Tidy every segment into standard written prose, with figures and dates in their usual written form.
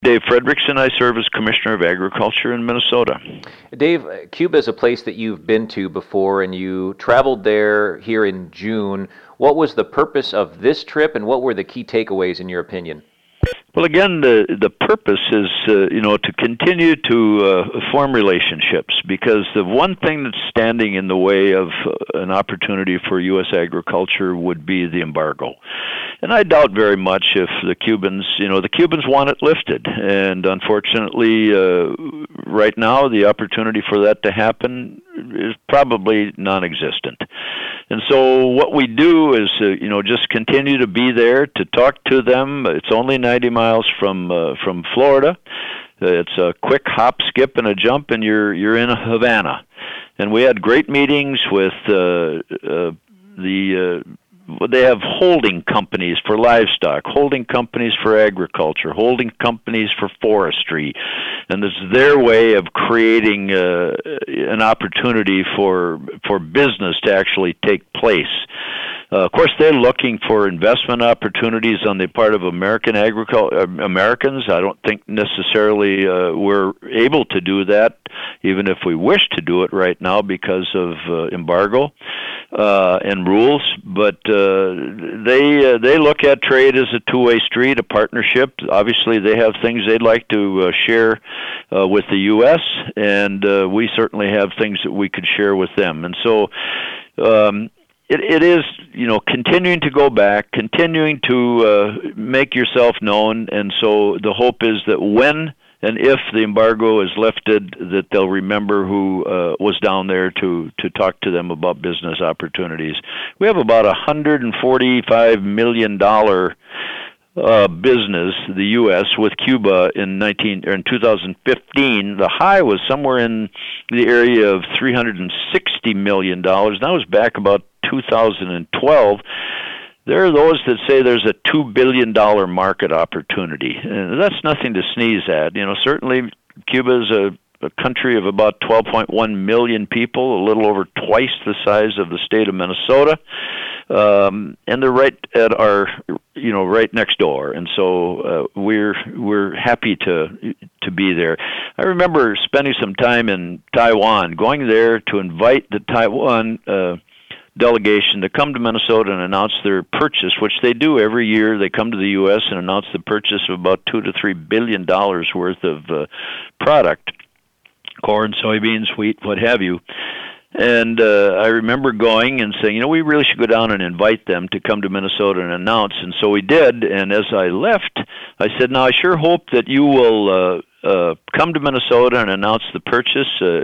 Dave Fredrickson. I serve as Commissioner of Agriculture in Minnesota. Dave, Cuba is a place that you've been to before, and you traveled there here in June. What was the purpose of this trip, and what were the key takeaways in your opinion? Well, again, the purpose is, to continue to form relationships, because the one thing that's standing in the way of an opportunity for U.S. agriculture would be the embargo. And I doubt very much if the Cubans want it lifted. And unfortunately, right now, the opportunity for that to happen is probably non-existent. And so what we do is, just continue to be there to talk to them. It's only 90 miles from Florida. It's a quick hop, skip, and a jump, and you're in Havana. And we had great meetings with they have holding companies for livestock, holding companies for agriculture, holding companies for forestry, and it's their way of creating an opportunity for business to actually take place. Of course, they're looking for investment opportunities on the part of Americans. I don't think necessarily we're able to do that, even if we wish to do it right now because of embargo and rules. But they look at trade as a two-way street, a partnership. Obviously, they have things they'd like to share with the U.S., and we certainly have things that we could share with them. And so it is, continuing to go back, continuing to make yourself known, and so the hope is that when and if the embargo is lifted, that they'll remember who was down there to talk to them about business opportunities. We have about $145 million business, the U.S., with Cuba in 2015. The high was somewhere in the area of $360 million. That was back about 2012. There are those that say there's a $2 billion market opportunity. And that's nothing to sneeze at. Certainly Cuba is a country of about 12.1 million people, a little over twice the size of the state of Minnesota. And they're right at our, right next door. And so we're happy to be there. I remember spending some time in Taiwan, going there to invite the Taiwan delegation to come to Minnesota and announce their purchase, which they do every year. They come to the U.S. and announce the purchase of about $2 to $3 billion worth of product, corn, soybeans, wheat, what have you. And I remember going and saying, we really should go down and invite them to come to Minnesota and announce. And so we did. And as I left, I said, now I sure hope that you will come to Minnesota and announce the purchase. It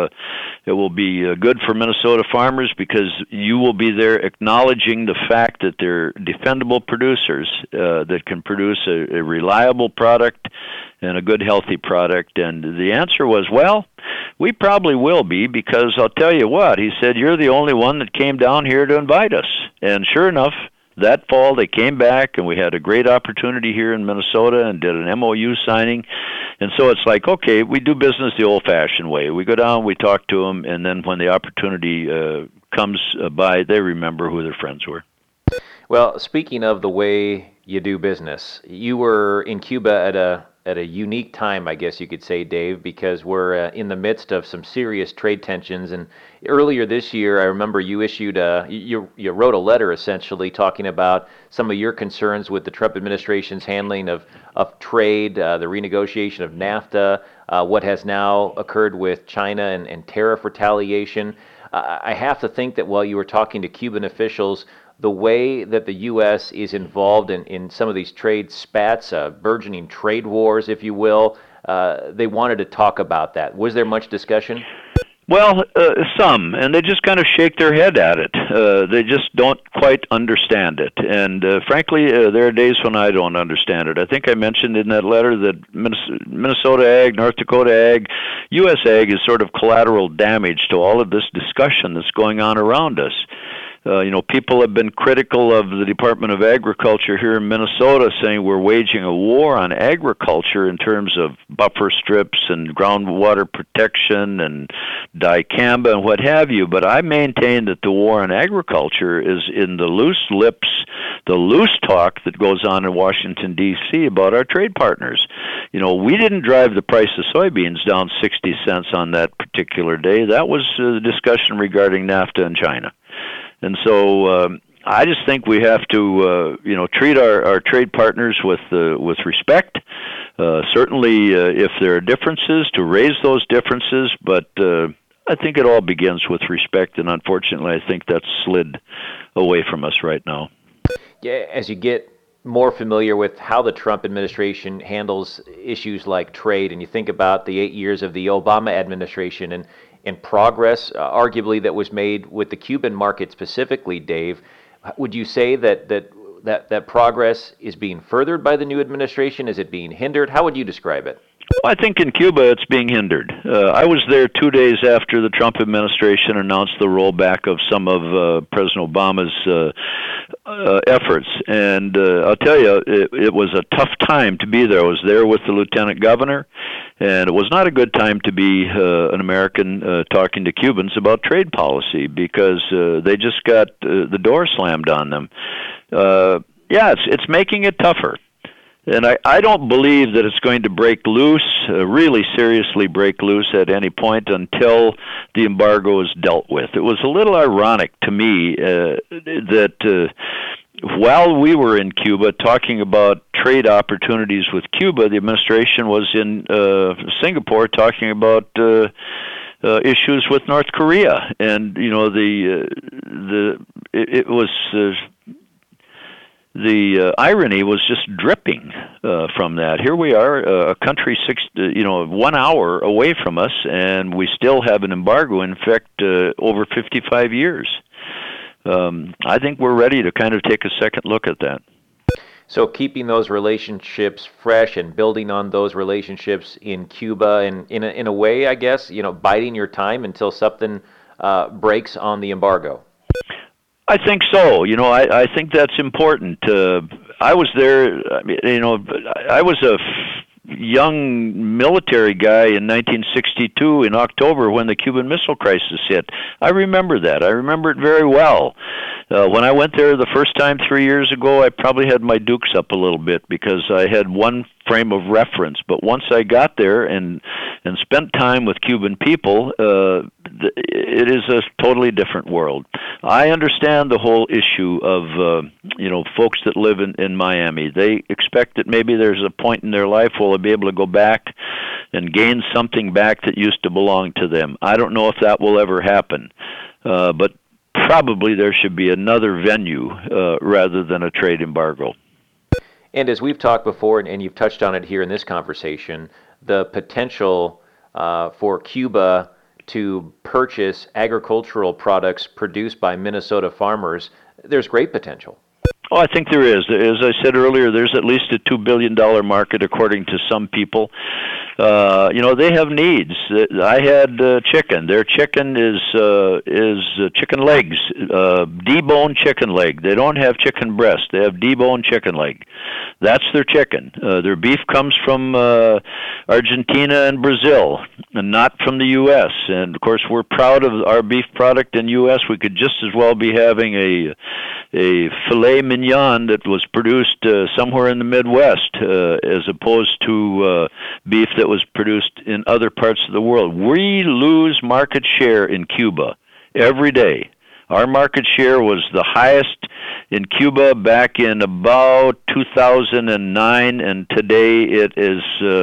will be good for Minnesota farmers, because you will be there acknowledging the fact that they're defendable producers that can produce a reliable product and a good, healthy product. And the answer was, well, we probably will be, because I'll tell you what, he said, you're the only one that came down here to invite us. And sure enough, that fall they came back, and we had a great opportunity here in Minnesota and did an MOU signing. And so it's like, okay, we do business the old-fashioned way. We go down, we talk to them, and then when the opportunity comes by, they remember who their friends were. Well, speaking of the way you do business, you were in Cuba at a unique time, I guess you could say, Dave, because we're in the midst of some serious trade tensions. And earlier this year, I remember you issued you wrote a letter essentially talking about some of your concerns with the Trump administration's handling of trade, the renegotiation of NAFTA, what has now occurred with China and tariff retaliation. I have to think that while you were talking to Cuban officials, the way that the U.S. is involved in some of these trade spats, burgeoning trade wars, if you will, they wanted to talk about that. Was there much discussion? Well, some, and they just kind of shake their head at it. They just don't quite understand it. And frankly, there are days when I don't understand it. I think I mentioned in that letter that Minnesota Ag, North Dakota Ag, U.S. Ag is sort of collateral damage to all of this discussion that's going on around us. People have been critical of the Department of Agriculture here in Minnesota, saying we're waging a war on agriculture in terms of buffer strips and groundwater protection and dicamba and what have you. But I maintain that the war on agriculture is in the loose lips, the loose talk that goes on in Washington, D.C. about our trade partners. We didn't drive the price of soybeans down 60 cents on that particular day. That was the discussion regarding NAFTA and China. And so I just think we have to, treat our trade partners with respect. Certainly, if there are differences, to raise those differences. But I think it all begins with respect, and unfortunately, I think that's slid away from us right now. Yeah, as you get more familiar with how the Trump administration handles issues like trade, and you think about the 8 years of the Obama administration and progress, arguably, that was made with the Cuban market specifically, Dave, would you say that progress is being furthered by the new administration? Is it being hindered? How would you describe it? Well, I think in Cuba it's being hindered. I was there 2 days after the Trump administration announced the rollback of some of President Obama's efforts, and I'll tell you, it was a tough time to be there. I was there with the lieutenant governor, and it was not a good time to be an American talking to Cubans about trade policy, because they just got the door slammed on them. It's making it tougher. And I don't believe that it's going to break loose, really seriously break loose at any point until the embargo is dealt with. It was a little ironic to me that while we were in Cuba talking about trade opportunities with Cuba, the administration was in Singapore talking about issues with North Korea. And, it was... The irony was just dripping from that. Here we are, a country 1 hour away from us, and we still have an embargo, in fact, over 55 years. I think we're ready to kind of take a second look at that. So keeping those relationships fresh and building on those relationships in Cuba, and in a way, I guess, biding your time until something breaks on the embargo. I think so. I think that's important. I was there. I was a young military guy in 1962 in October when the Cuban Missile Crisis hit. I remember that. I remember it very well. When I went there the first time 3 years ago, I probably had my dukes up a little bit because I had one frame of reference. But once I got there and spent time with Cuban people, it is a totally different world. I understand the whole issue of folks that live in Miami. They expect that maybe there's a point in their life where they'll be able to go back and gain something back that used to belong to them. I don't know if that will ever happen, but probably there should be another venue rather than a trade embargo. And as we've talked before, and you've touched on it here in this conversation, the potential for Cuba to purchase agricultural products produced by Minnesota farmers, there's great potential. Oh, I think there is. As I said earlier, there's at least a $2 billion market, according to some people. They have needs. I had chicken. Their chicken is chicken legs, deboned chicken leg. They don't have chicken breast. They have deboned chicken leg. That's their chicken. Their beef comes from Argentina and Brazil, and not from the U.S. And of course, we're proud of our beef product in U.S. We could just as well be having a filet mignon that was produced somewhere in the Midwest, as opposed to beef that was produced in other parts of the world. We lose market share in Cuba every day. Our market share was the highest in Cuba back in about 2009, and today it is,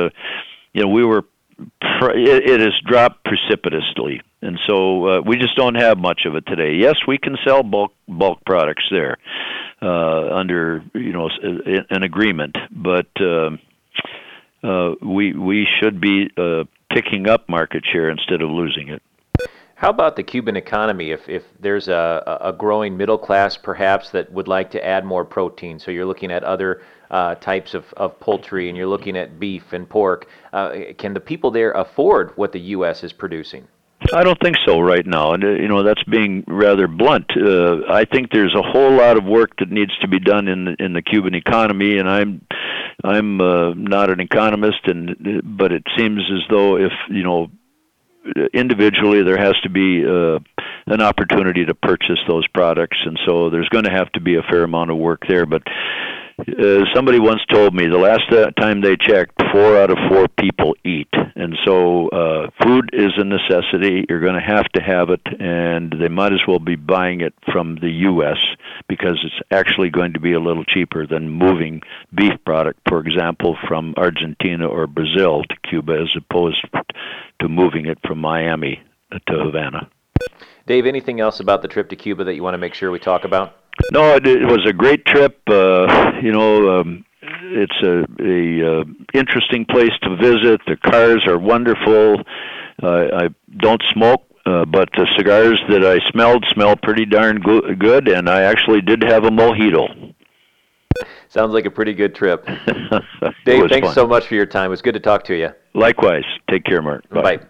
it has dropped precipitously. And so we just don't have much of it today. Yes, we can sell bulk products there under an agreement, but we should be picking up market share instead of losing it. How about the Cuban economy? If there's a growing middle class, perhaps, that would like to add more protein, so you're looking at other types of poultry, and you're looking at beef and pork, can the people there afford what the U.S. is producing? I don't think so right now, and that's being rather blunt. I think there's a whole lot of work that needs to be done in the Cuban economy, and I'm not an economist, but it seems as though if individually there has to be an opportunity to purchase those products, and so there's going to have to be a fair amount of work there. But somebody once told me the last time they checked, 4 out of 4 people eat, and so food is a necessity. You're going to have it, and they might as well be buying it from the U.S. because it's actually going to be a little cheaper than moving beef product, for example, from Argentina or Brazil to Cuba, as opposed to moving it from Miami to Havana. Dave, anything else about the trip to Cuba that you want to make sure we talk about? No, it was a great trip. It's a interesting place to visit. The cars are wonderful. I don't smoke, but the cigars that I smell pretty darn good, and I actually did have a mojito. Sounds like a pretty good trip. Dave, thanks fun. so much for your time. It was good to talk to you. Likewise. Take care, Mark. Bye.